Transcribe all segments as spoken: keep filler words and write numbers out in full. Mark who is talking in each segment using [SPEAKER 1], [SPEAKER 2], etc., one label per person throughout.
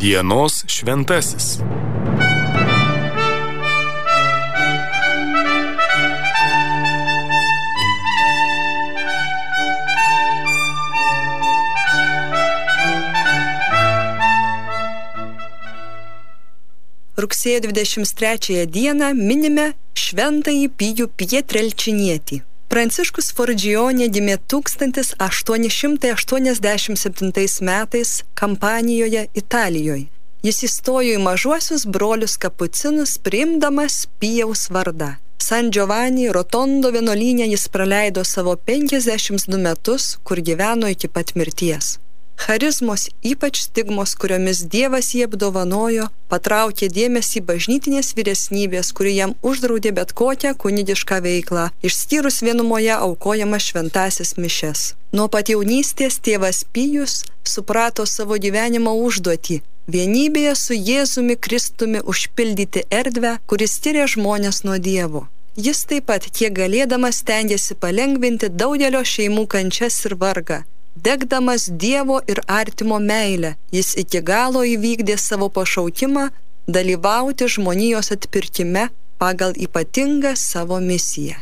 [SPEAKER 1] Dienos šventasis.
[SPEAKER 2] Rugsėjo dvidešimt trečiąją dieną minime Šventąjį Pijų Pietrelčinietį. Pranciškus Forgionė gimė tūkstantis aštuoni šimtai aštuoniasdešimt septintais metais Kampanijoje, Italijoje. Jis įstojo į mažuosius brolius kapucinus, priimdamas Pijaus vardą. San Giovanni Rotondo vienuolyne jis praleido savo penkiasdešimt du metus, kur gyveno iki pat mirties. Charizmos, ypač stigmos, kuriomis Dievas jį apdovanojo, patraukė dėmesį bažnytinės vyresnybės, kuri jam uždraudė bet kokią kunigišką veiklą, išskyrus vienumoje aukojamas šventąsias mišias. Nuo pat jaunystės tėvas Pijus suprato savo gyvenimo užduotį – vienybėje su Jėzumi Kristumi užpildyti erdvę, kuris skiria žmonės nuo Dievo. Jis taip pat, kiek galėdamas, stengiasi palengvinti daugelio šeimų kančias ir vargą. Degdamas Dievo ir artimo meilę, jis iki galo įvykdė savo pašaukimą dalyvauti žmonijos atpirkime pagal ypatingą savo misiją.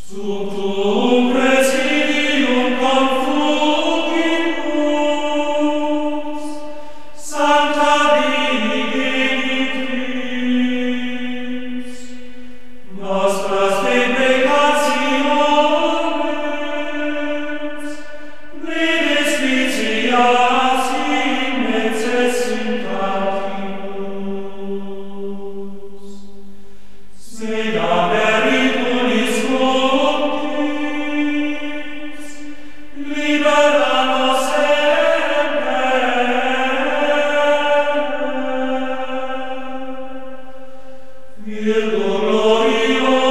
[SPEAKER 3] Wir glorios